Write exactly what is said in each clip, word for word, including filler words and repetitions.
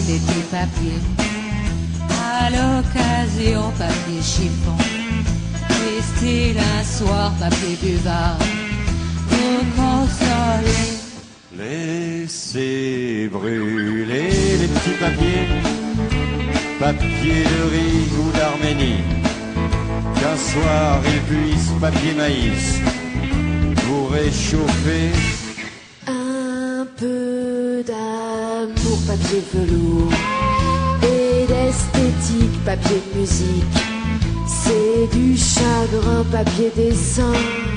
des petits papiers. À l'occasion, papier chiffon. Style un soir, papier buvard. Pour consoler. Laissez brûler les petits papiers, papier de riz ou d'Arménie. Qu'un soir ils puissent, papier maïs, vous réchauffer. Un peu d'amour, papier velours, et d'esthétique, papier de musique. C'est du chagrin, papier dessin.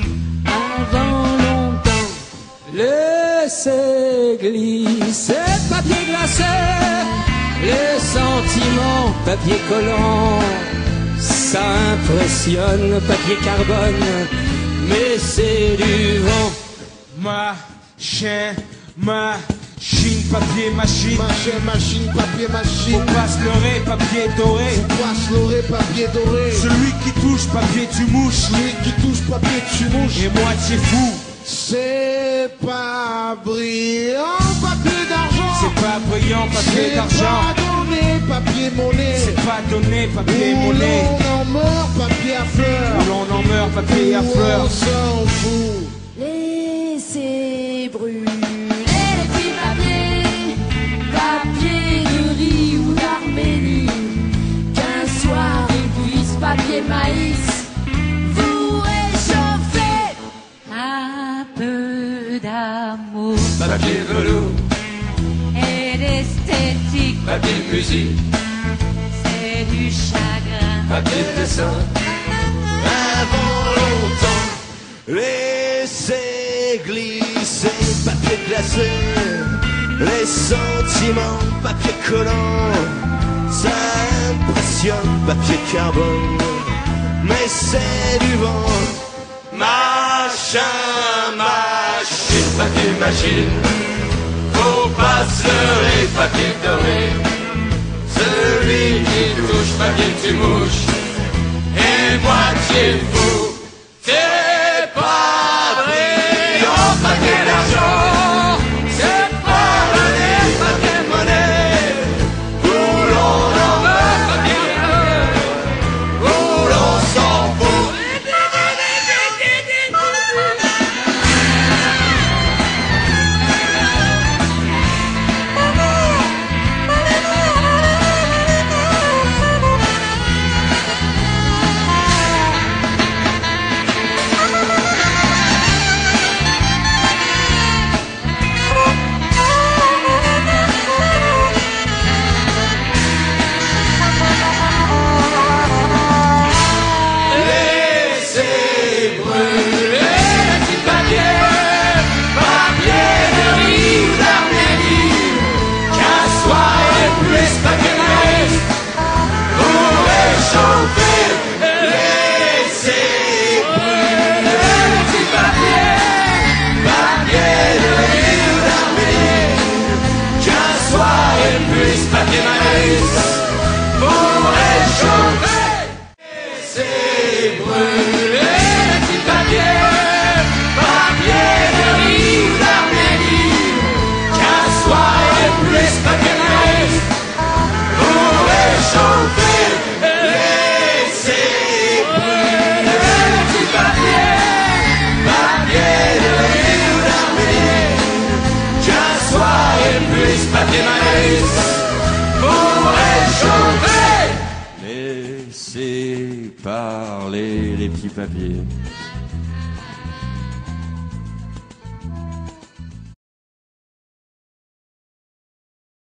Avant longtemps, laissez glisser papier glacé, les sentiments, papier collant. Ça impressionne, papier carbone, mais c'est du vent. Machin, machine, papier machine. Machin, machine, papier machine. Faut pas se leurrer, papier doré. Faut pas se leurrer, papier doré. Celui qui touche, papier tu mouches. Celui qui touche, papier tu mouches. Et moitié fou. C'est pas brillant, papier d'argent. C'est pas brillant, papier d'argent. C'est pas donné, papier monnaie. C'est pas donné, papier monnaie. Où l'on en meurt, papier à fleurs. Où l'on en meurt, papier à fleurs. On s'en fout. laissez brûler les petits papiers, papier de riz ou d'Arménie. Qu'un soir ils puissent, papier maïs, vous réchauffer. Un peu d'amour Papier velours, et d'esthétique, papier de musique, c'est du chagrin. papier de dessin. Avant longtemps, laissez glisser papier glacé, les sentiments, papier collant. Ça impressionne, papier carbone, mais c'est du vent. Machin, machine, Papier machine, faut pas se leurrer, papier doré. Celui qui touche, papier tu mouches, et moitié fou. C'est pas brillant, papier d'argent, c'est pas donné, papier monnaie. Où l'on en meurt, papier bleu, où l'on s'en fout. Papier maïs, pour réchauffer, c'est brûler les petits papiers, papier de riz ou d'Arménie. Qu'un soir et plus, papier maïs, pour réchauffer, laissez brûler les petits papiers, papier de riz ou d'Arménie. Qu'un soir et plus, papier maïs, pour réchauffer. laissez parler les petits papiers.